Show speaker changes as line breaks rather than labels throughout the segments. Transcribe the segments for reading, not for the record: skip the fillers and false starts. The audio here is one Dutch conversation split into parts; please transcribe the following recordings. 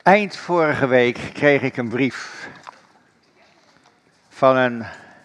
Eind vorige week kreeg ik een brief van een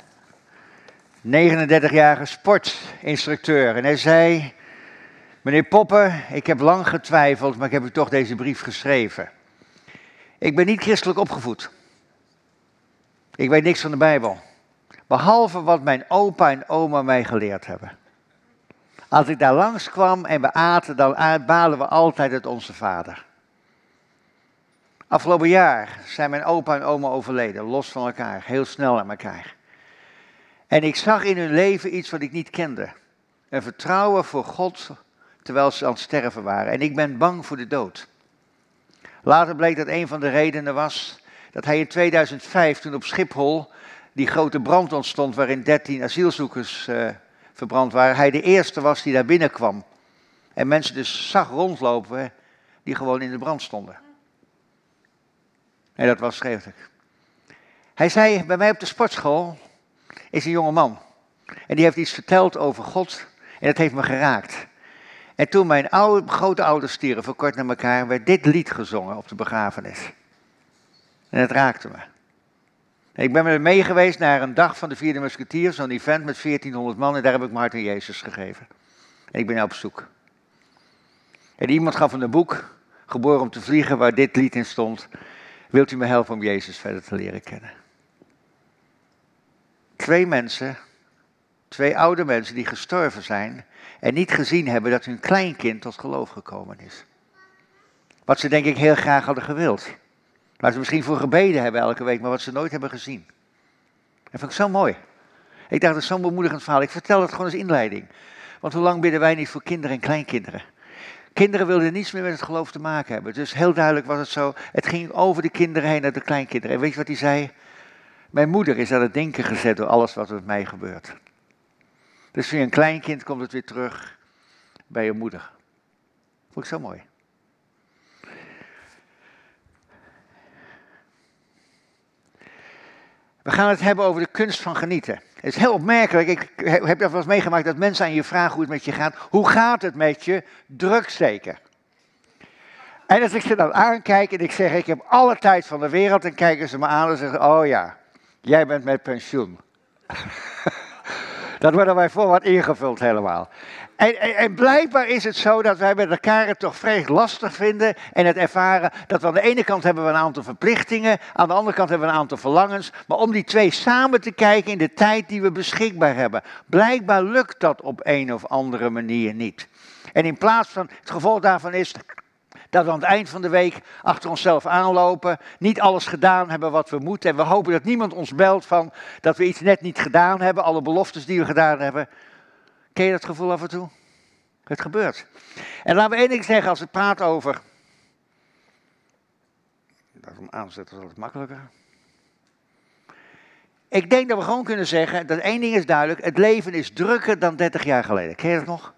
39-jarige sportinstructeur. En hij zei: meneer Poppen, ik heb lang getwijfeld, maar ik heb u toch deze brief geschreven. Ik ben niet christelijk opgevoed. Ik weet niks van de Bijbel. Behalve wat mijn opa en oma mij geleerd hebben. Als ik daar langs kwam en we aten, dan balen we altijd uit onze vader. Afgelopen jaar zijn mijn opa en oma overleden, los van elkaar, heel snel aan elkaar. En ik zag in hun leven iets wat ik niet kende. Een vertrouwen voor God, terwijl ze aan het sterven waren. En ik ben bang voor de dood. Later bleek dat een van de redenen was dat hij in 2005, toen op Schiphol die grote brand ontstond waarin 13 asielzoekers verbrand waren, hij de eerste was die daar binnenkwam. En mensen dus zag rondlopen die gewoon in de brand stonden. En dat was schriftelijk. Hij zei, bij mij op de sportschool is een jonge man. En die heeft iets verteld over God en dat heeft me geraakt. En toen mijn grootouders stierven, kort na elkaar, werd dit lied gezongen op de begrafenis. En het raakte me. En ik ben met hem mee geweest naar een dag van de Vierde Musketier, zo'n event met 1400 man, en daar heb ik mijn hart aan Jezus gegeven. En ik ben nu op zoek. En iemand gaf me een boek, Geboren om te vliegen, waar dit lied in stond. Wilt u me helpen om Jezus verder te leren kennen? 2 mensen, 2 oude mensen die gestorven zijn en niet gezien hebben dat hun kleinkind tot geloof gekomen is. Wat ze denk ik heel graag hadden gewild. Waar ze misschien voor gebeden hebben elke week, maar wat ze nooit hebben gezien. Dat vond ik zo mooi. Ik dacht, dat is zo'n bemoedigend verhaal. Ik vertel het gewoon als inleiding. Want hoe lang bidden wij niet voor kinderen en kleinkinderen? Kinderen wilden niets meer met het geloof te maken hebben. Dus heel duidelijk was het zo. Het ging over de kinderen heen naar de kleinkinderen. En weet je wat hij zei? Mijn moeder is aan het denken gezet door alles wat er met mij gebeurt. Dus via een kleinkind komt het weer terug bij je moeder. Vond ik zo mooi. We gaan het hebben over de kunst van genieten. Het is heel opmerkelijk. Ik heb dat wel eens meegemaakt dat mensen aan je vragen hoe het met je gaat. Hoe gaat het met je? Druk zeker. En als ik ze dan aankijk en ik zeg, ik heb alle tijd van de wereld, dan kijken ze me aan en zeggen, oh ja, jij bent met pensioen. Dat worden wij voor wat ingevuld helemaal. En blijkbaar is het zo dat wij met elkaar het toch vrij lastig vinden en het ervaren dat we aan de ene kant hebben we een aantal verplichtingen, aan de andere kant hebben we een aantal verlangens, maar om die 2 samen te kijken in de tijd die we beschikbaar hebben, blijkbaar lukt dat op een of andere manier niet. En in plaats van, het gevolg daarvan is dat we aan het eind van de week achter onszelf aanlopen, niet alles gedaan hebben wat we moeten en we hopen dat niemand ons belt van dat we iets net niet gedaan hebben, alle beloftes die we gedaan hebben. Ken je dat gevoel af en toe? Het gebeurt. En laten we één ding zeggen als het praat over. Daarom aanzetten is altijd makkelijker. Ik denk dat we gewoon kunnen zeggen dat één ding is duidelijk. Het leven is drukker dan 30 jaar geleden. Ken je dat nog?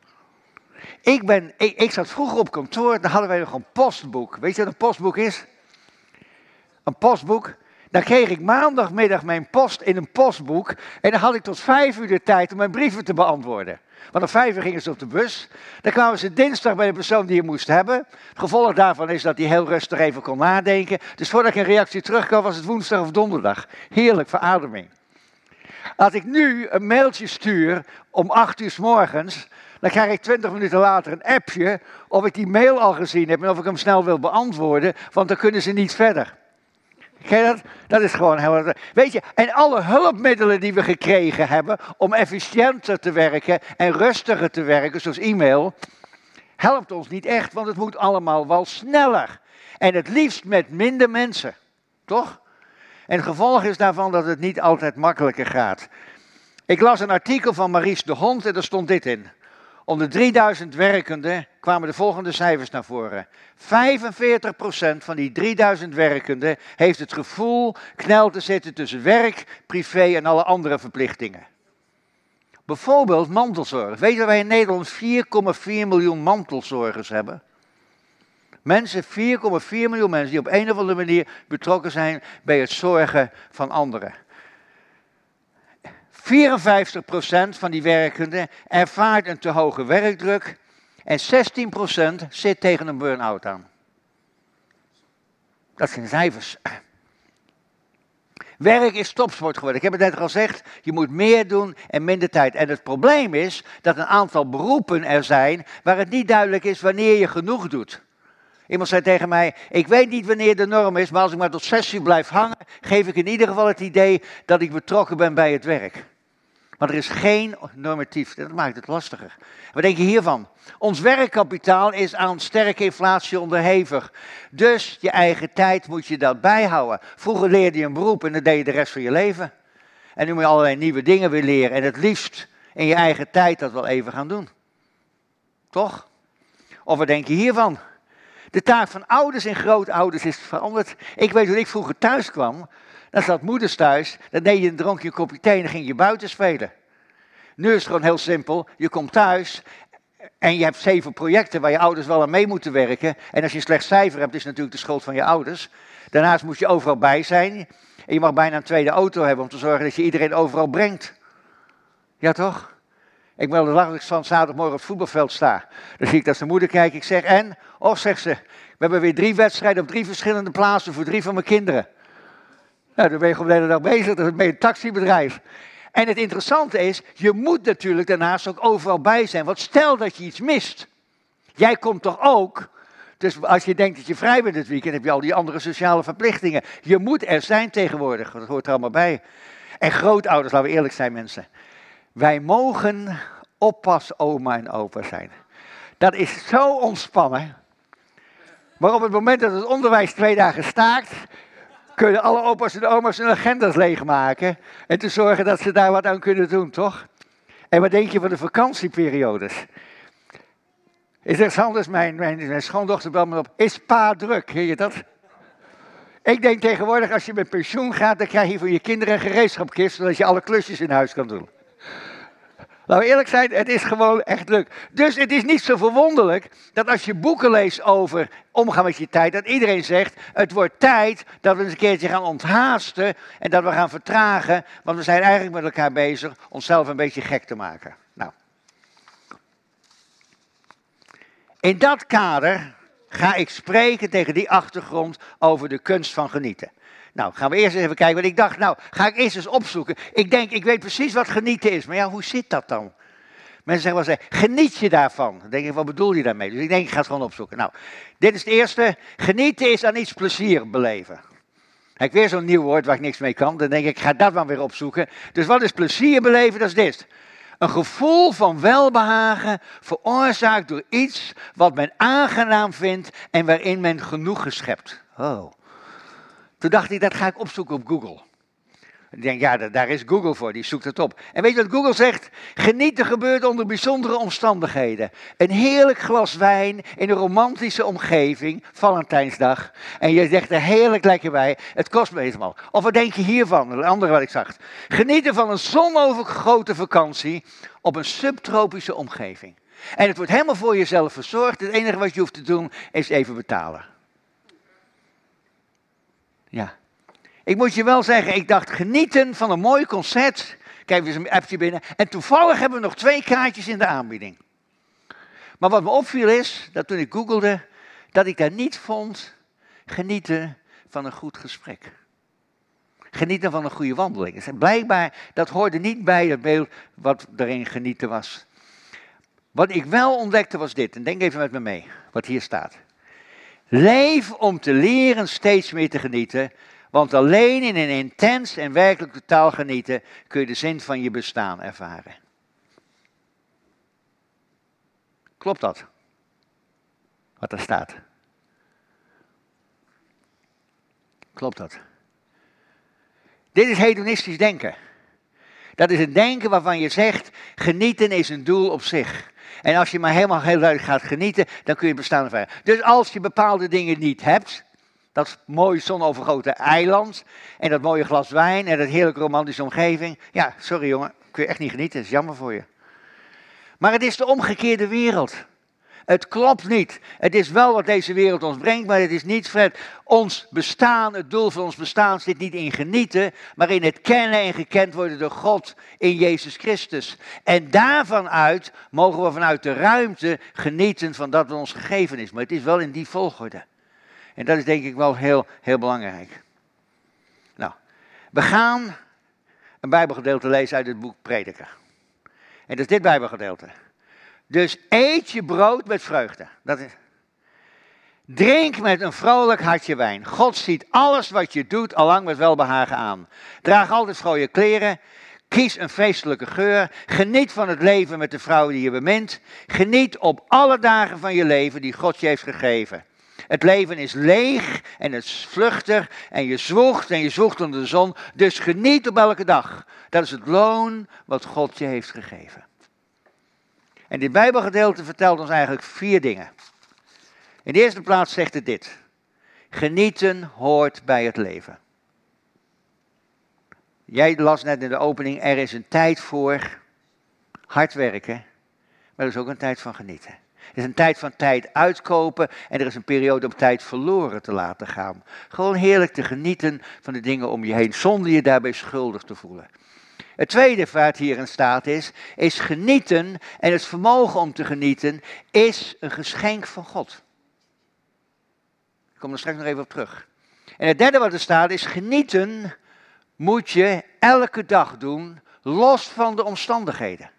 Ik zat vroeger op kantoor, dan hadden wij nog een postboek. Weet je wat een postboek is? Een postboek. Dan kreeg ik maandagmiddag mijn post in een postboek. En dan had ik tot 5 uur de tijd om mijn brieven te beantwoorden. Want om 5 uur gingen ze op de bus. Dan kwamen ze dinsdag bij de persoon die je moest hebben. Het gevolg daarvan is dat hij heel rustig even kon nadenken. Dus voordat ik een reactie terugkwam was het woensdag of donderdag. Heerlijk, verademing. Als ik nu een mailtje stuur om 8 uur 's morgens, dan krijg ik 20 minuten later een appje of ik die mail al gezien heb en of ik hem snel wil beantwoorden, want dan kunnen ze niet verder. Ken je dat? Dat is gewoon heel... Weet je, en alle hulpmiddelen die we gekregen hebben om efficiënter te werken en rustiger te werken, zoals e-mail, helpt ons niet echt, want het moet allemaal wel sneller. En het liefst met minder mensen. Toch? En het gevolg is daarvan dat het niet altijd makkelijker gaat. Ik las een artikel van Maurice de Hond en daar stond dit in. Onder 3000 werkenden kwamen de volgende cijfers naar voren. 45% van die 3000 werkenden heeft het gevoel knel te zitten tussen werk, privé en alle andere verplichtingen. Bijvoorbeeld mantelzorg. Weet je dat wij in Nederland 4,4 miljoen mantelzorgers hebben? Mensen, 4,4 miljoen mensen die op een of andere manier betrokken zijn bij het zorgen van anderen. 54% van die werkenden ervaart een te hoge werkdruk en 16% zit tegen een burn-out aan. Dat zijn cijfers. Werk is topsport geworden. Ik heb het net al gezegd, je moet meer doen en minder tijd. En het probleem is dat een aantal beroepen er zijn waar het niet duidelijk is wanneer je genoeg doet. Iemand zei tegen mij, ik weet niet wanneer de norm is, maar als ik maar tot 6 uur blijf hangen, geef ik in ieder geval het idee dat ik betrokken ben bij het werk. Maar er is geen normatief, dat maakt het lastiger. Wat denk je hiervan? Ons werkkapitaal is aan sterke inflatie onderhevig. Dus je eigen tijd moet je dat bijhouden. Vroeger leerde je een beroep en dat deed je de rest van je leven. En nu moet je allerlei nieuwe dingen weer leren en het liefst in je eigen tijd dat wel even gaan doen. Toch? Of wat denk je hiervan? De taak van ouders en grootouders is veranderd. Ik weet, toen ik vroeger thuis kwam, dan zat moeders thuis, dan dronk je een kopje thee en dan ging je buiten spelen. Nu is het gewoon heel simpel, je komt thuis en je hebt 7 projecten waar je ouders wel aan mee moeten werken. En als je een slecht cijfer hebt, is het natuurlijk de schuld van je ouders. Daarnaast moet je overal bij zijn. En je mag bijna een tweede auto hebben om te zorgen dat je iedereen overal brengt. Ja toch? Ik ben de dag van zaterdagmorgen op het voetbalveld sta. Dan zie ik dat zijn moeder kijkt. Ik zeg, en? Och, zegt ze, we hebben weer 3 wedstrijden op 3 verschillende plaatsen voor 3 van mijn kinderen. Nou, dan ben je gewoon de hele dag bezig. Dat is een taxibedrijf. En het interessante is, je moet natuurlijk daarnaast ook overal bij zijn. Want stel dat je iets mist. Jij komt toch ook. Dus als je denkt dat je vrij bent dit weekend, heb je al die andere sociale verplichtingen. Je moet er zijn tegenwoordig. Dat hoort er allemaal bij. En grootouders, laten we eerlijk zijn mensen. Wij mogen oppas, oma en opa zijn. Dat is zo ontspannen. Maar op het moment dat het onderwijs 2 dagen staakt, kunnen alle opa's en oma's hun agenda's leegmaken. En te zorgen dat ze daar wat aan kunnen doen, toch? En wat denk je van de vakantieperiodes? Is er anders, mijn schoondochter belt me op, is pa druk, heet je dat? Ik denk tegenwoordig, als je met pensioen gaat, dan krijg je voor je kinderen een gereedschapkist, zodat je alle klusjes in huis kan doen. Laten we eerlijk zijn, het is gewoon echt druk. Dus het is niet zo verwonderlijk dat als je boeken leest over omgaan met je tijd, dat iedereen zegt, het wordt tijd dat we eens een keertje gaan onthaasten en dat we gaan vertragen, want we zijn eigenlijk met elkaar bezig onszelf een beetje gek te maken. Nou. In dat kader ga ik spreken tegen die achtergrond over de kunst van genieten. Nou, gaan we eerst even kijken, want ik dacht, nou, ga ik eerst eens opzoeken. Ik denk, ik weet precies wat genieten is, maar ja, hoe zit dat dan? Mensen zeggen wel eens, geniet je daarvan? Dan denk ik, wat bedoel je daarmee? Dus ik denk, ik ga het gewoon opzoeken. Nou, dit is het eerste, genieten is aan iets plezier beleven. Heb ik weer zo'n nieuw woord waar ik niks mee kan, dan denk ik ga dat maar weer opzoeken. Dus wat is plezier beleven? Dat is dit. Een gevoel van welbehagen veroorzaakt door iets wat men aangenaam vindt en waarin men genoegen schept. Oh. Toen dacht ik, dat ga ik opzoeken op Google. Ik denk, ja, daar is Google voor, die zoekt het op. En weet je wat Google zegt? Genieten gebeurt onder bijzondere omstandigheden. Een heerlijk glas wijn in een romantische omgeving, Valentijnsdag. En je zegt er heerlijk lekker bij, het kost me helemaal. Of wat denk je hiervan, een andere wat ik zag. Genieten van een zonovergoten vakantie op een subtropische omgeving. En het wordt helemaal voor jezelf verzorgd. Het enige wat je hoeft te doen is even betalen. Ja. Ik moet je wel zeggen, ik dacht genieten van een mooi concert. Kijk, er is een appje binnen. En toevallig hebben we nog 2 kaartjes in de aanbieding. Maar wat me opviel is, dat toen ik googelde, dat ik daar niet vond genieten van een goed gesprek. Genieten van een goede wandeling. Dus blijkbaar, dat hoorde niet bij het beeld wat erin genieten was. Wat ik wel ontdekte was dit, en denk even met me mee, wat hier staat. Leef om te leren steeds meer te genieten, want alleen in een intens en werkelijk totaal genieten kun je de zin van je bestaan ervaren. Klopt dat? Wat er staat? Klopt dat? Dit is hedonistisch denken. Dat is het denken waarvan je zegt, genieten is een doel op zich. En als je maar helemaal heel duidelijk gaat genieten, dan kun je bestaan ervaren. Dus als je bepaalde dingen niet hebt, dat mooie zonovergoten eiland en dat mooie glas wijn en dat heerlijke romantische omgeving. Ja, sorry jongen, kun je echt niet genieten, dat is jammer voor je. Maar het is de omgekeerde wereld. Het klopt niet. Het is wel wat deze wereld ons brengt, maar het is niet Fred. Ons bestaan, het doel van ons bestaan zit niet in genieten, maar in het kennen en gekend worden door God in Jezus Christus. En daarvan uit mogen we vanuit de ruimte genieten van dat wat ons gegeven is. Maar het is wel in die volgorde. En dat is denk ik wel heel, heel belangrijk. Nou, we gaan een Bijbelgedeelte lezen uit het boek Prediker. En dat is dit Bijbelgedeelte. Dus eet je brood met vreugde. Dat is... Drink met een vrolijk hartje wijn. God ziet alles wat je doet allang met welbehagen aan. Draag altijd frooie kleren. Kies een feestelijke geur. Geniet van het leven met de vrouw die je bemint. Geniet op alle dagen van je leven die God je heeft gegeven. Het leven is leeg en het is vluchtig en je zwoegt onder de zon. Dus geniet op elke dag. Dat is het loon wat God je heeft gegeven. En dit Bijbelgedeelte vertelt ons eigenlijk 4 dingen. In de eerste plaats zegt het dit. Genieten hoort bij het leven. Jij las net in de opening, er is een tijd voor hard werken, maar er is ook een tijd van genieten. Er is een tijd van tijd uitkopen en er is een periode om tijd verloren te laten gaan. Gewoon heerlijk te genieten van de dingen om je heen, zonder je daarbij schuldig te voelen. Het tweede waar het hierin staat is genieten en het vermogen om te genieten is een geschenk van God. Ik kom er straks nog even op terug. En het derde wat er staat is genieten moet je elke dag doen, los van de omstandigheden.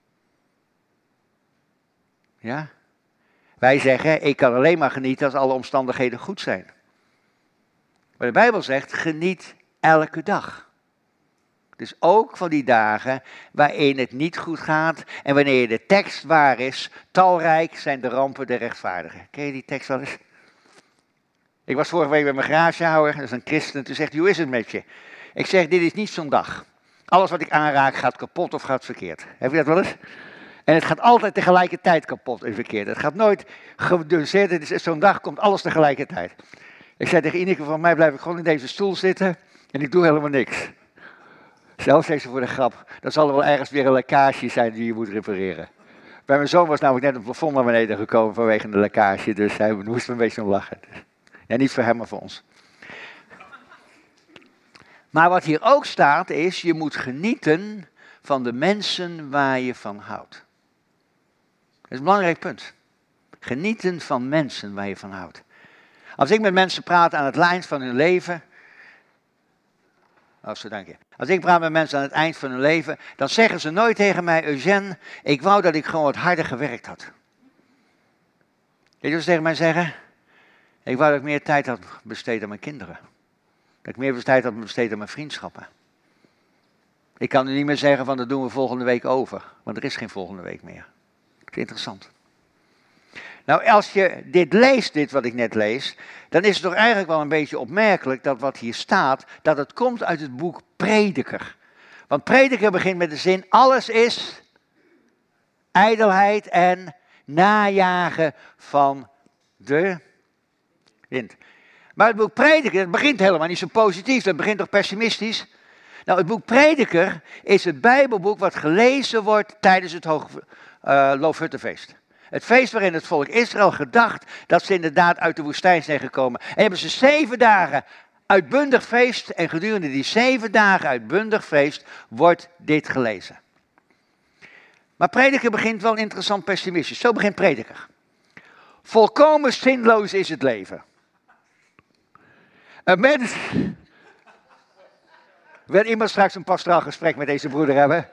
Ja? Wij zeggen, ik kan alleen maar genieten als alle omstandigheden goed zijn. Maar de Bijbel zegt, geniet elke dag. Dus ook van die dagen waarin het niet goed gaat en wanneer de tekst waar is, talrijk zijn de rampen der rechtvaardigen. Ken je die tekst wel eens? Ik was vorige week bij mijn garagehouder, dat is een christen, toen zegt hij, hoe is het met je? Ik zeg, dit is niet zo'n dag. Alles wat ik aanraak gaat kapot of gaat verkeerd. Heb je dat wel eens? En het gaat altijd tegelijkertijd kapot en verkeerd. Het gaat nooit gedoseerd, het is zo'n dag komt alles tegelijkertijd. Ik zei tegen Ineke, van mij blijf ik gewoon in deze stoel zitten en ik doe helemaal niks. Zelfs zei ze voor de grap, dan zal er wel ergens weer een lekkage zijn die je moet repareren. Bij mijn zoon was namelijk net een plafond naar beneden gekomen vanwege de lekkage, dus hij moest een beetje om lachen. Ja, niet voor hem, maar voor ons. Maar wat hier ook staat is, je moet genieten van de mensen waar je van houdt. Dat is een belangrijk punt. Genieten van mensen waar je van houdt. Als ik met mensen praat aan het eind van hun leven. Dank je. Als ik praat met mensen aan het eind van hun leven, dan zeggen ze nooit tegen mij, Eugène, ik wou dat ik gewoon wat harder gewerkt had. Weet je wat ze tegen mij zeggen? Ik wou dat ik meer tijd had besteed aan mijn kinderen. Dat ik meer tijd had besteed aan mijn vriendschappen. Ik kan nu niet meer zeggen van dat doen we volgende week over. Want er is geen volgende week meer. Dat is interessant. Nou, als je dit leest, dit wat ik net lees, dan is het toch eigenlijk wel een beetje opmerkelijk dat wat hier staat, dat het komt uit het boek Prediker. Want Prediker begint met de zin, alles is ijdelheid en najagen van de wind. Maar het boek Prediker, dat begint helemaal niet zo positief, dat begint toch pessimistisch? Nou, het boek Prediker is het Bijbelboek wat gelezen wordt tijdens het Loofhuttenfeest. Het feest waarin het volk Israël gedacht dat ze inderdaad uit de woestijn zijn gekomen. En hebben ze 7 dagen uitbundig feest en gedurende die 7 dagen uitbundig feest wordt dit gelezen. Maar Prediker begint wel interessant pessimistisch. Zo begint Prediker. Volkomen zinloos is het leven. Een mens... Wil iemand straks een pastoraal gesprek met deze broeder hebben?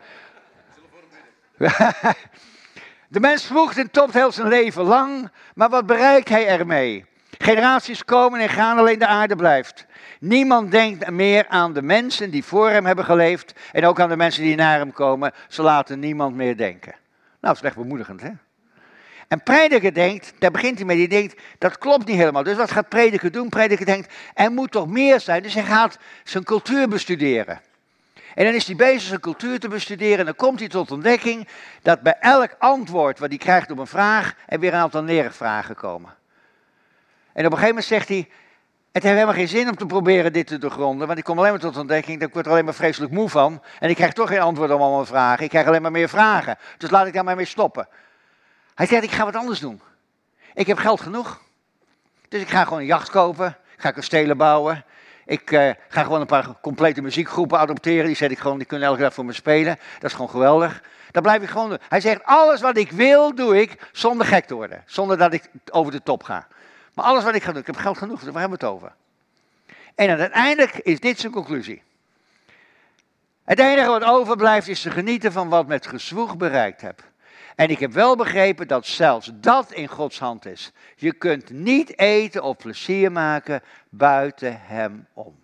De mens zwoegt en topt heel zijn leven lang, maar wat bereikt hij ermee? Generaties komen en gaan, alleen de aarde blijft. Niemand denkt meer aan de mensen die voor hem hebben geleefd en ook aan de mensen die na hem komen. Ze laten niemand meer denken. Nou, dat is echt bemoedigend, hè? En Prediker denkt, daar begint hij mee, die denkt, dat klopt niet helemaal. Dus wat gaat Prediker doen? Prediker denkt, er moet toch meer zijn. Dus hij gaat zijn cultuur bestuderen. En dan is hij bezig zijn cultuur te bestuderen en dan komt hij tot ontdekking dat bij elk antwoord wat hij krijgt op een vraag, er weer een aantal neervragen komen. En op een gegeven moment zegt hij, het heeft helemaal geen zin om te proberen dit te doorgronden, want ik kom alleen maar tot ontdekking dat ik word er alleen maar vreselijk moe van en ik krijg toch geen antwoord op al mijn vragen. Ik krijg alleen maar meer vragen, dus laat ik daar maar mee stoppen. Hij zegt, ik ga wat anders doen. Ik heb geld genoeg, dus ik ga gewoon een jacht kopen, ik ga kastelen bouwen. Ik ga gewoon een paar complete muziekgroepen adopteren. Die kunnen elke dag voor me spelen. Dat is gewoon geweldig. Dat blijf ik gewoon doen. Hij zegt, alles wat ik wil, doe ik zonder gek te worden. Zonder dat ik over de top ga. Maar alles wat ik ga doen, ik heb geld genoeg, daar hebben we het over. En dan uiteindelijk is dit zijn conclusie. Het enige wat overblijft is te genieten van wat met gezwoeg bereikt heb. En ik heb wel begrepen dat zelfs dat in Gods hand is. Je kunt niet eten of plezier maken buiten hem om.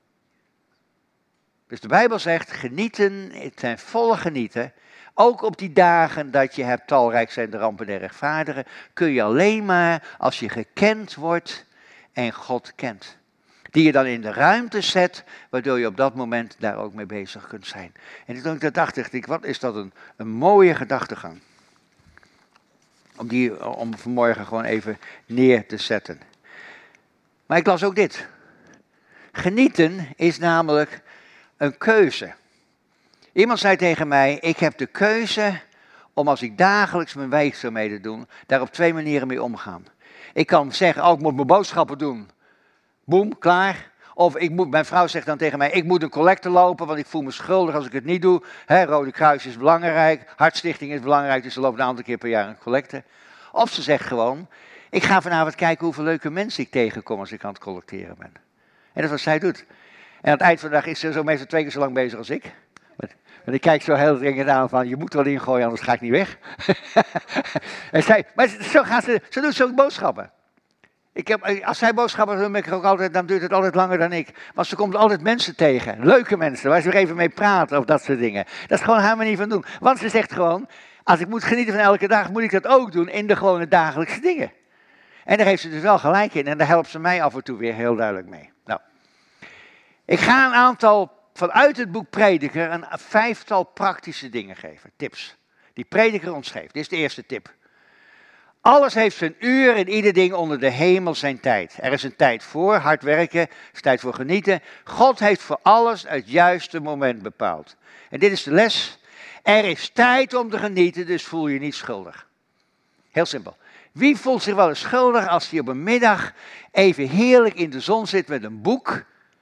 Dus de Bijbel zegt, genieten, ten volle genieten. Ook op die dagen dat je hebt, talrijk zijn de rampen der rechtvaardigen, kun je alleen maar als je gekend wordt en God kent. Die je dan in de ruimte zet, waardoor je op dat moment daar ook mee bezig kunt zijn. En toen ik dat dacht ik, wat is dat een mooie gedachtegang. Om vanmorgen gewoon even neer te zetten. Maar ik las ook dit. Genieten is namelijk een keuze. Iemand zei tegen mij, ik heb de keuze om als ik dagelijks mijn werkzaamheden doe, daar op 2 manieren mee omgaan. Ik kan zeggen, ik moet mijn boodschappen doen. Boem, klaar. Of mijn vrouw zegt dan tegen mij, ik moet een collecte lopen, want ik voel me schuldig als ik het niet doe. Rode Kruis is belangrijk, Hartstichting is belangrijk, dus ze loopt een aantal keer per jaar een collecte. Of ze zegt gewoon, ik ga vanavond kijken hoeveel leuke mensen ik tegenkom als ik aan het collecteren ben. En dat is wat zij doet. En aan het eind van de dag is ze zo meestal 2 keer zo lang bezig als ik. Want ik kijk zo heel dringend aan van, je moet er wel ingooien, anders ga ik niet weg. Maar zo doet ze ook boodschappen. Als zij boodschappen doet, dan duurt het altijd langer dan ik. Want ze komt altijd mensen tegen, leuke mensen, waar ze weer even mee praten of dat soort dingen. Dat is gewoon haar manier van doen. Want ze zegt gewoon, als ik moet genieten van elke dag, moet ik dat ook doen in de gewone dagelijkse dingen. En daar heeft ze dus wel gelijk in en daar helpt ze mij af en toe weer heel duidelijk mee. Nou, ik ga een aantal, vanuit het boek Prediker, een 5-tal praktische dingen geven, tips. Die Prediker ons geeft. Dit is de eerste tip. Alles heeft zijn uur en ieder ding onder de hemel zijn tijd. Er is een tijd voor hard werken, er is tijd voor genieten. God heeft voor alles het juiste moment bepaald. En dit is de les. Er is tijd om te genieten, dus voel je niet schuldig. Heel simpel. Wie voelt zich wel eens schuldig als hij op een middag even heerlijk in de zon zit met een boek?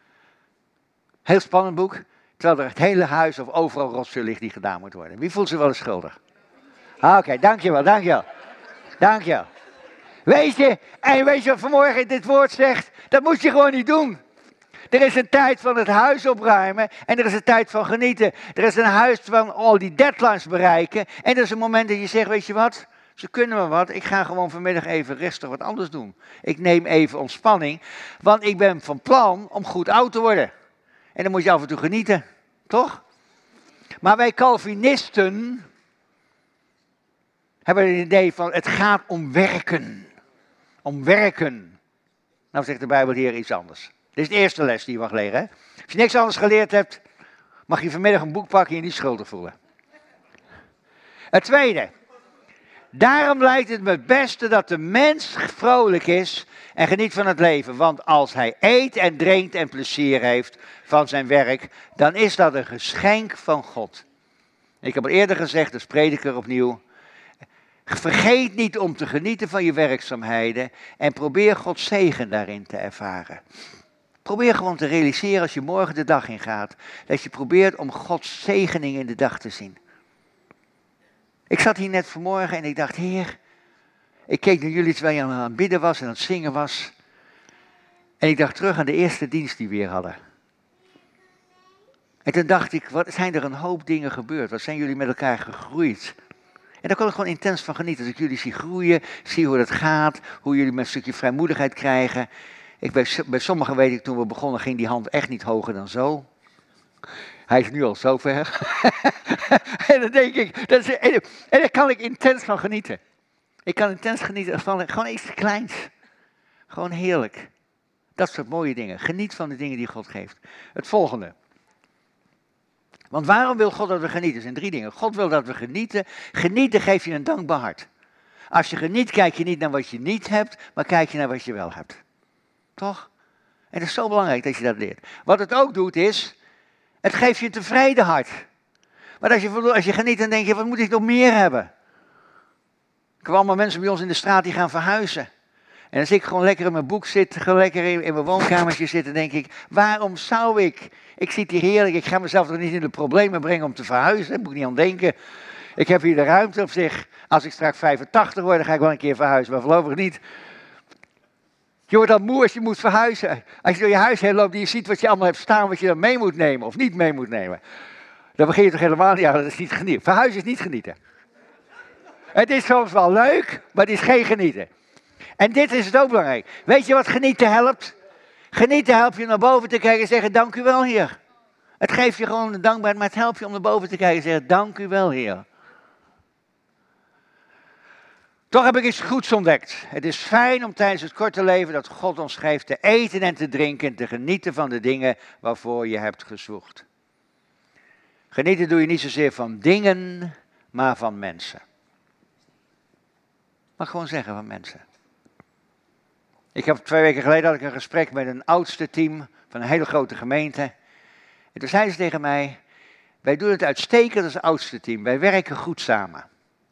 Heel spannend boek. Terwijl er het hele huis of overal rotzooi ligt die gedaan moet worden. Wie voelt zich wel eens schuldig? Oké, dankjewel. Dank je. Weet je wat vanmorgen dit woord zegt? Dat moet je gewoon niet doen. Er is een tijd van het huis opruimen en er is een tijd van genieten. Er is een huis van al die deadlines bereiken. En er is een moment dat je zegt, weet je wat? Ze kunnen me wat, ik ga gewoon vanmiddag even rustig wat anders doen. Ik neem even ontspanning, want ik ben van plan om goed oud te worden. En dan moet je af en toe genieten, toch? Maar wij Calvinisten hebben een idee van, het gaat om werken. Om werken. Nou zegt de Bijbel hier iets anders. Dit is de eerste les die je mag leren. Hè? Als je niks anders geleerd hebt, mag je vanmiddag een boek pakken en je niet schuldig voelen. Het tweede. Daarom lijkt het me het beste dat de mens vrolijk is en geniet van het leven. Want als hij eet en drinkt en plezier heeft van zijn werk, dan is dat een geschenk van God. Ik heb al eerder gezegd, als prediker opnieuw. Vergeet niet om te genieten van je werkzaamheden en probeer Gods zegen daarin te ervaren. Probeer gewoon te realiseren als je morgen de dag ingaat, dat je probeert om Gods zegening in de dag te zien. Ik zat hier net vanmorgen en ik dacht, Heer, ik keek naar jullie terwijl je aan het bidden was en aan het zingen was. En ik dacht terug aan de eerste dienst die we weer hadden. En toen dacht ik, wat zijn er een hoop dingen gebeurd? Wat zijn jullie met elkaar gegroeid? En daar kon ik gewoon intens van genieten. Als ik jullie zie groeien, zie hoe dat gaat, hoe jullie met een stukje vrijmoedigheid krijgen. Bij sommigen weet ik, toen we begonnen, ging die hand echt niet hoger dan zo. Hij is nu al zo ver. En dan denk ik, en daar kan ik intens van genieten. Ik kan intens genieten van gewoon iets kleins. Gewoon heerlijk. Dat soort mooie dingen. Geniet van de dingen die God geeft. Het volgende. Want waarom wil God dat we genieten? Er zijn 3 dingen. God wil dat we genieten. Genieten geeft je een dankbaar hart. Als je geniet, kijk je niet naar wat je niet hebt, maar kijk je naar wat je wel hebt. Toch? En het is zo belangrijk dat je dat leert. Wat het ook doet is, het geeft je een tevreden hart. Maar als je geniet, dan denk je, wat moet ik nog meer hebben? Er komen allemaal mensen bij ons in de straat die gaan verhuizen. En als ik gewoon lekker in mijn boek zit, gewoon lekker in mijn woonkamertje zit, dan denk ik, waarom zou ik? Ik zit hier heerlijk, ik ga mezelf er niet in de problemen brengen om te verhuizen, daar moet ik niet aan denken. Ik heb hier de ruimte op zich. Als ik straks 85 word, dan ga ik wel een keer verhuizen, maar voorlopig niet. Je wordt al moe als je moet verhuizen. Als je door je huis heen loopt en je ziet wat je allemaal hebt staan, wat je dan mee moet nemen of niet mee moet nemen. Dan begin je toch helemaal niet aan, dat is niet genieten. Verhuizen is niet genieten. Het is soms wel leuk, maar het is geen genieten. En dit is het ook belangrijk. Weet je wat genieten helpt? Genieten helpt je naar boven te kijken en zeggen, dank u wel, Heer. Het geeft je gewoon de dankbaarheid, maar het helpt je om naar boven te kijken en zeggen, dank u wel, Heer. Toch heb ik iets goeds ontdekt. Het is fijn om tijdens het korte leven dat God ons geeft te eten en te drinken en te genieten van de dingen waarvoor je hebt gezwoegd. Genieten doe je niet zozeer van dingen, maar van mensen. Mag gewoon zeggen van mensen. Ik heb 2 weken geleden had ik een gesprek met een oudste team van een hele grote gemeente. En toen zeiden ze tegen mij, wij doen het uitstekend als oudste team. Wij werken goed samen.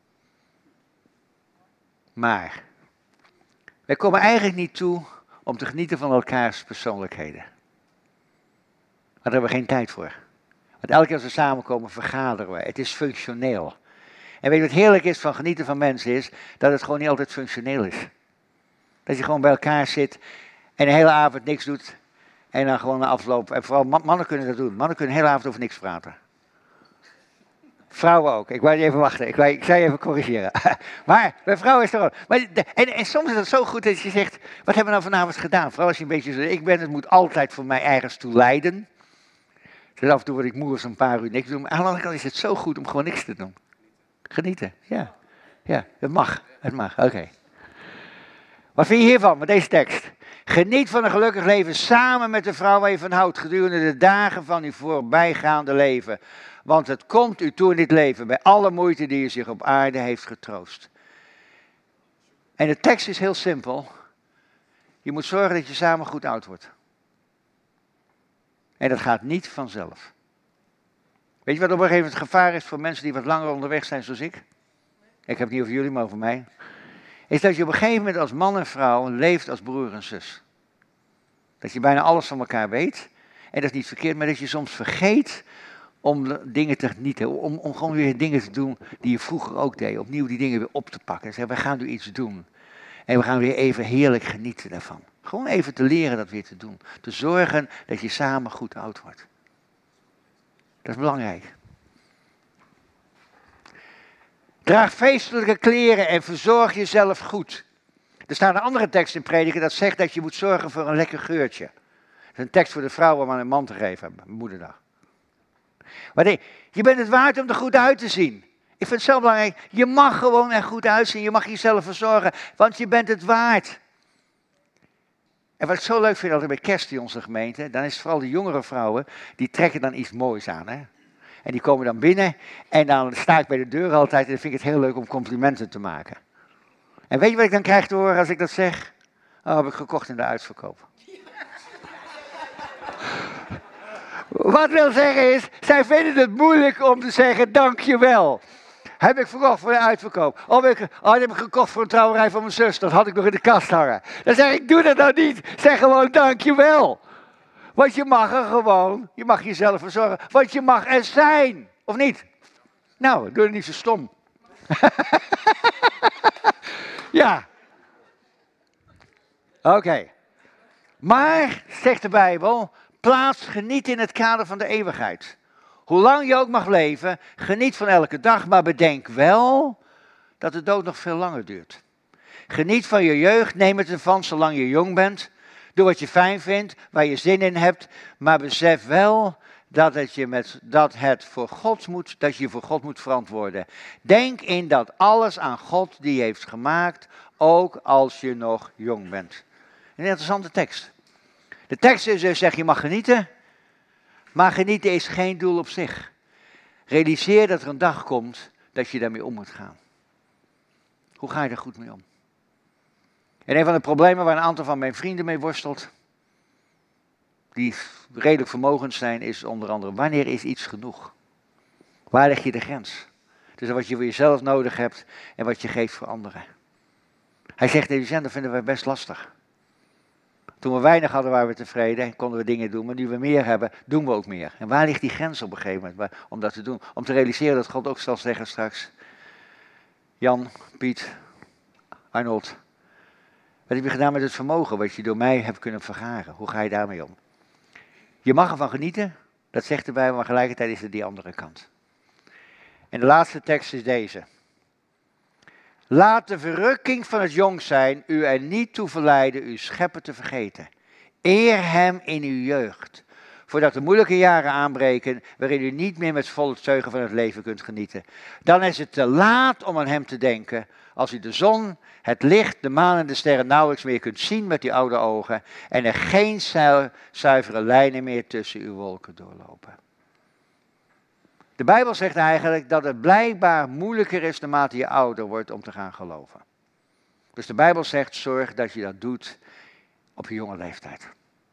Maar wij komen eigenlijk niet toe om te genieten van elkaars persoonlijkheden. Daar hebben we geen tijd voor. Want elke keer als we samenkomen vergaderen we. Het is functioneel. En weet je wat heerlijk is van genieten van mensen is? Dat het gewoon niet altijd functioneel is. Dat je gewoon bij elkaar zit en de hele avond niks doet. En dan gewoon na afloop. En vooral mannen kunnen dat doen. Mannen kunnen de hele avond over niks praten. Vrouwen ook. Ik wou even wachten. Ik zou je even corrigeren. Maar bij vrouwen is het ook. En soms is het zo goed dat je zegt, wat hebben we nou vanavond gedaan? Vooral als je een beetje zoals ik ben, het moet altijd voor mij ergens toe leiden. Dus af en toe word ik moe als een paar uur niks doen. Maar aan de andere kant is het zo goed om gewoon niks te doen. Genieten, ja. Ja, het mag. Het mag, oké. Wat vind je hiervan, met deze tekst? Geniet van een gelukkig leven samen met de vrouw waar je van houdt gedurende de dagen van uw voorbijgaande leven. Want het komt u toe in dit leven bij alle moeite die u zich op aarde heeft getroost. En de tekst is heel simpel. Je moet zorgen dat je samen goed oud wordt. En dat gaat niet vanzelf. Weet je wat op een gegeven moment het gevaar is voor mensen die wat langer onderweg zijn zoals ik? Ik heb het niet over jullie, maar over mij. Is dat je op een gegeven moment als man en vrouw leeft als broer en zus. Dat je bijna alles van elkaar weet. En dat is niet verkeerd, maar dat je soms vergeet om dingen te genieten. Om gewoon weer dingen te doen die je vroeger ook deed. Opnieuw die dingen weer op te pakken. En zeggen, we gaan nu iets doen. En we gaan weer even heerlijk genieten daarvan. Gewoon even te leren dat weer te doen. Te zorgen dat je samen goed oud wordt. Dat is belangrijk. Draag feestelijke kleren en verzorg jezelf goed. Er staat een andere tekst in Prediker dat zegt dat je moet zorgen voor een lekker geurtje. Dat is een tekst voor de vrouw om aan een man te geven, moederdag. Maar nee, je bent het waard om er goed uit te zien. Ik vind het zo belangrijk, je mag gewoon er goed uitzien, je mag jezelf verzorgen, want je bent het waard. En wat ik zo leuk vind altijd bij kerst in onze gemeente, dan is het vooral de jongere vrouwen, die trekken dan iets moois aan. Hè? En die komen dan binnen en dan sta ik bij de deur altijd en dan vind ik het heel leuk om complimenten te maken. En weet je wat ik dan krijg te horen als ik dat zeg? Oh, heb ik gekocht in de uitverkoop. Wat wil zeggen is, zij vinden het moeilijk om te zeggen dankjewel. Heb ik verkocht voor de uitverkoop. Of heb ik gekocht voor een trouwerij van mijn zus. Dat had ik nog in de kast hangen. Dan zeg ik, doe dat nou niet. Zeg gewoon dankjewel. Want je mag er gewoon, je mag jezelf verzorgen. Want je mag er zijn. Of niet? Nou, doe het niet zo stom. Ja. Oké. Maar, zegt de Bijbel, plaats geniet in het kader van de eeuwigheid. Hoe lang je ook mag leven, geniet van elke dag, maar bedenk wel dat de dood nog veel langer duurt. Geniet van je jeugd, neem het ervan zolang je jong bent. Doe wat je fijn vindt, waar je zin in hebt, maar besef wel dat je voor God moet verantwoorden. Denk in dat alles aan God die heeft gemaakt, ook als je nog jong bent. Een interessante tekst. De tekst is dus, zeg je mag genieten, maar genieten is geen doel op zich. Realiseer dat er een dag komt dat je daarmee om moet gaan. Hoe ga je er goed mee om? En een van de problemen waar een aantal van mijn vrienden mee worstelt, die redelijk vermogend zijn, is onder andere, wanneer is iets genoeg? Waar leg je de grens? Tussen wat je voor jezelf nodig hebt en wat je geeft voor anderen. Hij zegt, dat vinden wij best lastig. Toen we weinig hadden, waren we tevreden, konden we dingen doen. Maar nu we meer hebben, doen we ook meer. En waar ligt die grens op een gegeven moment om dat te doen? Om te realiseren dat God ook zal zeggen straks, Jan, Piet, Arnold, Wat heb je gedaan met het vermogen wat je door mij hebt kunnen vergaren? Hoe ga je daarmee om? Je mag ervan genieten, dat zegt de Bijbel, maar tegelijkertijd is er die andere kant. En de laatste tekst is deze. Laat de verrukking van het jong zijn u er niet toe verleiden uw schepper te vergeten. Eer hem in uw jeugd, voordat de moeilijke jaren aanbreken waarin u niet meer met volle teugen van het leven kunt genieten. Dan is het te laat om aan hem te denken als u de zon, het licht, de maan en de sterren nauwelijks meer kunt zien met die oude ogen en er geen zuivere lijnen meer tussen uw wolken doorlopen. De Bijbel zegt eigenlijk dat het blijkbaar moeilijker is naarmate je ouder wordt om te gaan geloven. Dus de Bijbel zegt, zorg dat je dat doet op je jonge leeftijd.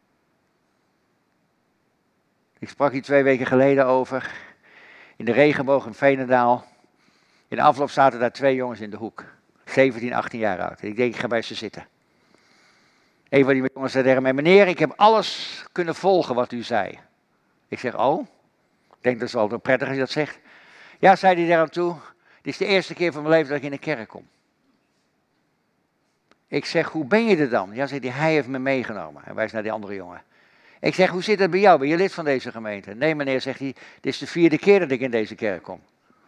Ik sprak hier 2 weken geleden over, in de regenboog in Veenendaal. In de afloop zaten daar 2 jongens in de hoek, 17, 18 jaar oud. Ik denk, ik ga bij ze zitten. Een van die jongens zei tegen mij, meneer, ik heb alles kunnen volgen wat u zei. Ik zeg, oh? Ik denk dat is wel prettig als je dat zegt. Ja, zei hij daar aan toe. Dit is de eerste keer van mijn leven dat ik in de kerk kom. Ik zeg, hoe ben je er dan? Ja, zei hij heeft me meegenomen. Hij wijst naar die andere jongen. Ik zeg, hoe zit het bij jou? Ben je lid van deze gemeente? Nee meneer, zegt hij, dit is de 4e keer dat ik in deze kerk kom.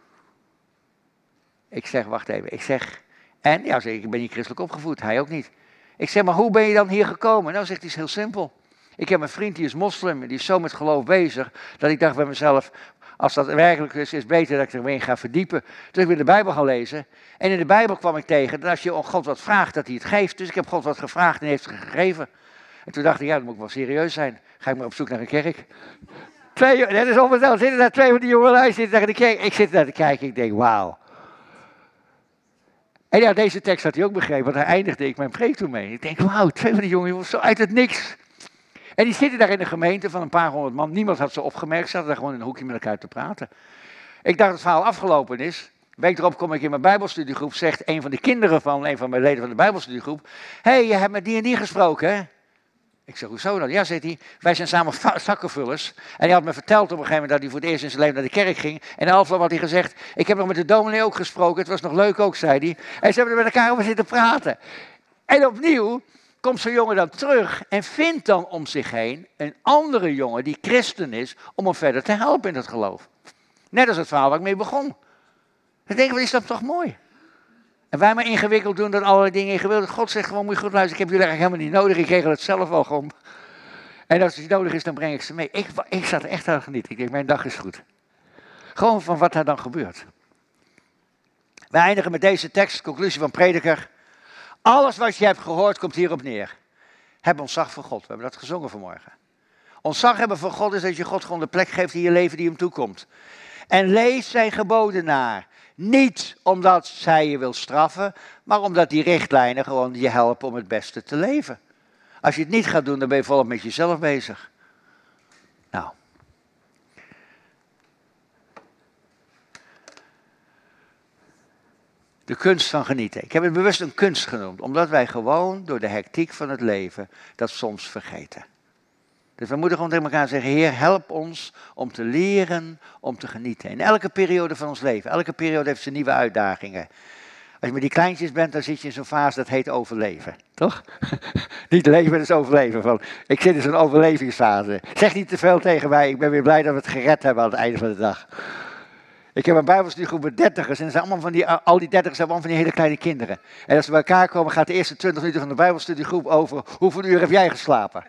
Ik zeg, wacht even. Ik zeg, en? Ja, zeg ik ben niet christelijk opgevoed. Hij ook niet. Ik zeg, maar hoe ben je dan hier gekomen? Nou, zegt hij, is heel simpel. Ik heb een vriend die is moslim en die is zo met geloof bezig, dat ik dacht bij mezelf, als dat werkelijk is het beter dat ik ermee ga verdiepen. Dus ik ben de Bijbel gaan lezen. En in de Bijbel kwam ik tegen dat als je God wat vraagt, dat hij het geeft. Dus ik heb God wat gevraagd en hij heeft het gegeven. En toen dacht ik, ja, dat moet ik wel serieus zijn. Ga ik maar op zoek naar een kerk. Dat is onverteld. Zitten daar 2 van die jongelui zitten naar de kerk. Ik zit daar te kijken. Ik denk, wauw. En ja, deze tekst had hij ook begrepen, want daar eindigde ik mijn preek toen mee. Ik denk, wauw, 2 van die jongens, zo uit het niks. En die zitten daar in een gemeente van een paar honderd man. Niemand had ze opgemerkt. Ze zaten daar gewoon in een hoekje met elkaar te praten. Ik dacht dat het verhaal afgelopen is. Een week erop kom ik in mijn bijbelstudiegroep. Zegt een van de kinderen van een van mijn leden van de bijbelstudiegroep. Hé, je hebt met die en die gesproken, hè? Ik zeg, hoezo dan? Ja, zegt hij, wij zijn samen zakkenvullers. En hij had me verteld op een gegeven moment dat hij voor het eerst in zijn leven naar de kerk ging. En na afloop had hij gezegd, ik heb nog met de dominee ook gesproken. Het was nog leuk ook, zei hij. En ze hebben er met elkaar over zitten praten. En opnieuw komt zo'n jongen dan terug en vindt dan om zich heen een andere jongen die christen is, om hem verder te helpen in het geloof. Net als het verhaal waar ik mee begon. Dan denk ik, wat is dat toch mooi? En wij maar ingewikkeld doen dat allerlei dingen ingewikkeld. God zegt gewoon, moet je goed luisteren, ik heb jullie eigenlijk helemaal niet nodig, ik regel het zelf wel gewoon. En als het nodig is, dan breng ik ze mee. Ik zat er echt aan genieten. Ik denk, mijn dag is goed. Gewoon van wat er dan gebeurt. We eindigen met deze tekst, conclusie van Prediker. Alles wat je hebt gehoord komt hierop neer. Heb ontzag voor God. We hebben dat gezongen vanmorgen. Ontzag hebben voor God is dat je God gewoon de plek geeft in je leven die hem toekomt. En leef zijn geboden naar. Niet omdat zij je wil straffen, maar omdat die richtlijnen gewoon je helpen om het beste te leven. Als je het niet gaat doen, dan ben je volop met jezelf bezig. Nou. De kunst van genieten. Ik heb het bewust een kunst genoemd, omdat wij gewoon door de hectiek van het leven dat soms vergeten. Dus we moeten gewoon tegen elkaar zeggen, Heer, help ons om te leren, om te genieten. In elke periode van ons leven, elke periode heeft zijn nieuwe uitdagingen. Als je met die kleintjes bent, dan zit je in zo'n fase dat heet overleven, toch? Niet leven, dat is overleven. Van, ik zit in zo'n overlevingsfase. Zeg niet te veel tegen mij, ik ben weer blij dat we het gered hebben aan het einde van de dag. Ik heb een bijbelstudiegroep met 30ers en zijn allemaal van al die 30ers hebben allemaal van die hele kleine kinderen. En als we bij elkaar komen, gaat de eerste 20 minuten van de bijbelstudiegroep over hoeveel uur heb jij geslapen?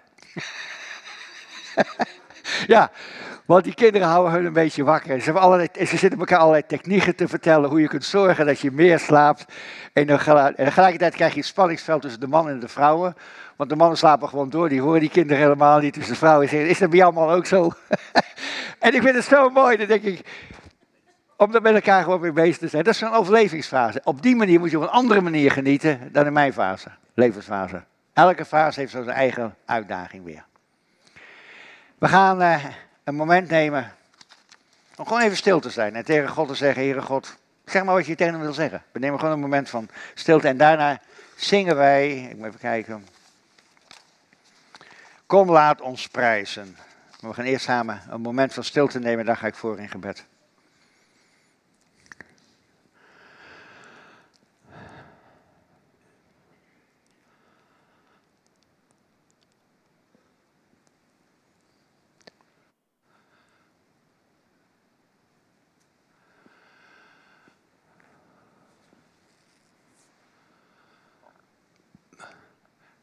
Ja, want die kinderen houden hun een beetje wakker. Ze zitten elkaar allerlei technieken te vertellen hoe je kunt zorgen dat je meer slaapt. En tegelijkertijd krijg je het spanningsveld tussen de mannen en de vrouwen. Want de mannen slapen gewoon door, die horen die kinderen helemaal niet. Dus de vrouwen zeggen, is dat bij jou man ook zo? En ik vind het zo mooi, dan denk ik, om er met elkaar gewoon mee bezig te zijn. Dat is zo'n overlevingsfase. Op die manier moet je op een andere manier genieten dan in mijn fase, levensfase. Elke fase heeft zo zijn eigen uitdaging weer. We gaan een moment nemen om gewoon even stil te zijn en tegen God te zeggen, Heere God, zeg maar wat je tegen hem wil zeggen. We nemen gewoon een moment van stilte en daarna zingen wij, ik moet even kijken, kom laat ons prijzen. Maar we gaan eerst samen een moment van stilte nemen, daar ga ik voor in gebed.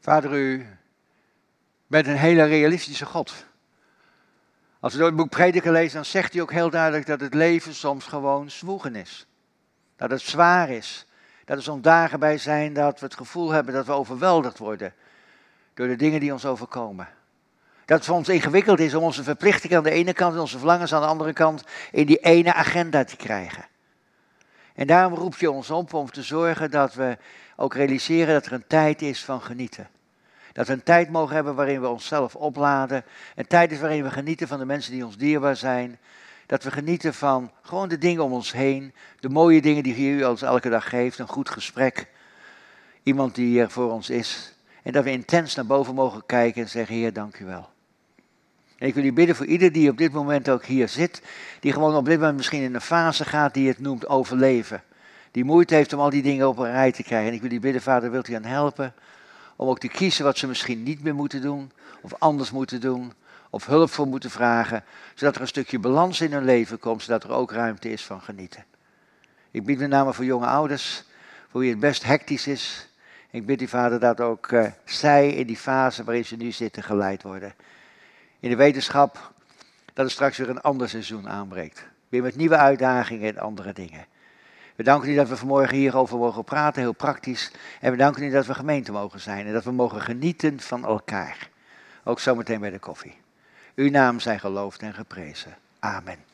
Vader, u bent een hele realistische God. Als we door het boek Prediker lezen, dan zegt hij ook heel duidelijk dat het leven soms gewoon zwoegen is. Dat het zwaar is. Dat er soms dagen bij zijn dat we het gevoel hebben dat we overweldigd worden door de dingen die ons overkomen. Dat het voor ons ingewikkeld is om onze verplichtingen aan de ene kant en onze verlangens aan de andere kant in die ene agenda te krijgen. En daarom roep je ons op om te zorgen dat we ook realiseren dat er een tijd is van genieten. Dat we een tijd mogen hebben waarin we onszelf opladen. Een tijd is waarin we genieten van de mensen die ons dierbaar zijn. Dat we genieten van gewoon de dingen om ons heen. De mooie dingen die u ons elke dag geeft. Een goed gesprek. Iemand die er voor ons is. En dat we intens naar boven mogen kijken en zeggen, Heer, dank u wel. En ik wil u bidden voor ieder die op dit moment ook hier zit. Die gewoon op dit moment misschien in een fase gaat die het noemt overleven. Die moeite heeft om al die dingen op een rij te krijgen. En ik wil u bidden, Vader, wilt u hen helpen? Om ook te kiezen wat ze misschien niet meer moeten doen. Of anders moeten doen. Of hulp voor moeten vragen. Zodat er een stukje balans in hun leven komt. Zodat er ook ruimte is van genieten. Ik bid met name voor jonge ouders. Voor wie het best hectisch is. Ik bid u, Vader, dat ook zij in die fase waarin ze nu zitten geleid worden. In de wetenschap dat er straks weer een ander seizoen aanbreekt. Weer met nieuwe uitdagingen en andere dingen. We danken u dat we vanmorgen hierover mogen praten, heel praktisch. En we danken u dat we gemeente mogen zijn en dat we mogen genieten van elkaar. Ook zometeen bij de koffie. Uw naam zij geloofd en geprezen. Amen.